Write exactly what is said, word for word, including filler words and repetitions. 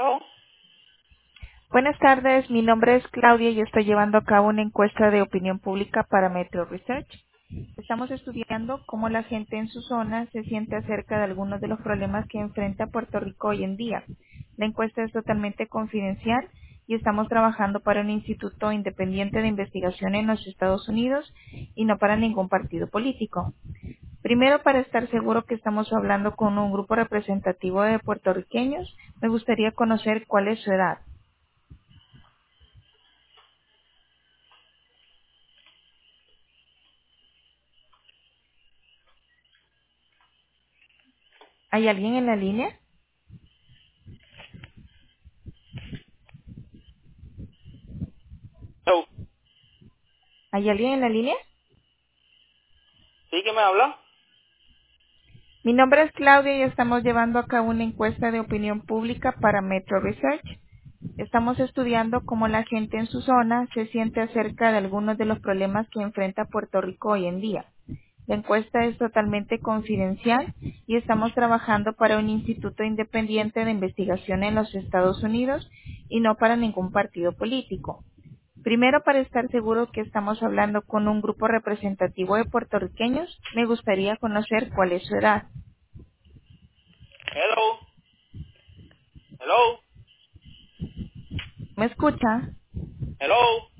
Oh, Buenas tardes, mi nombre es Claudia y estoy llevando a cabo una encuesta de opinión pública para Metro Research. Estamos estudiando cómo la gente en su zona se siente acerca de algunos de los problemas que enfrenta Puerto Rico hoy en día. La encuesta es totalmente confidencial y estamos trabajando para un instituto independiente de investigación en los Estados Unidos y no para ningún partido político. Primero, para estar seguro que estamos hablando con un grupo representativo de puertorriqueños, me gustaría conocer cuál es su edad. ¿Hay alguien en la línea? oh, ¿Hay alguien en la línea? ¿sí que me habla? Mi nombre es Claudia y estamos llevando a cabo una encuesta de opinión pública para Metro Research. Estamos estudiando cómo la gente en su zona se siente acerca de algunos de los problemas que enfrenta Puerto Rico hoy en día. La encuesta es totalmente confidencial y estamos trabajando para un instituto independiente de investigación en los Estados Unidos y no para ningún partido político. Primero, para estar seguro que estamos hablando con un grupo representativo de puertorriqueños, me gustaría conocer cuál es su edad. Hello, hello, ¿Me escucha? hello.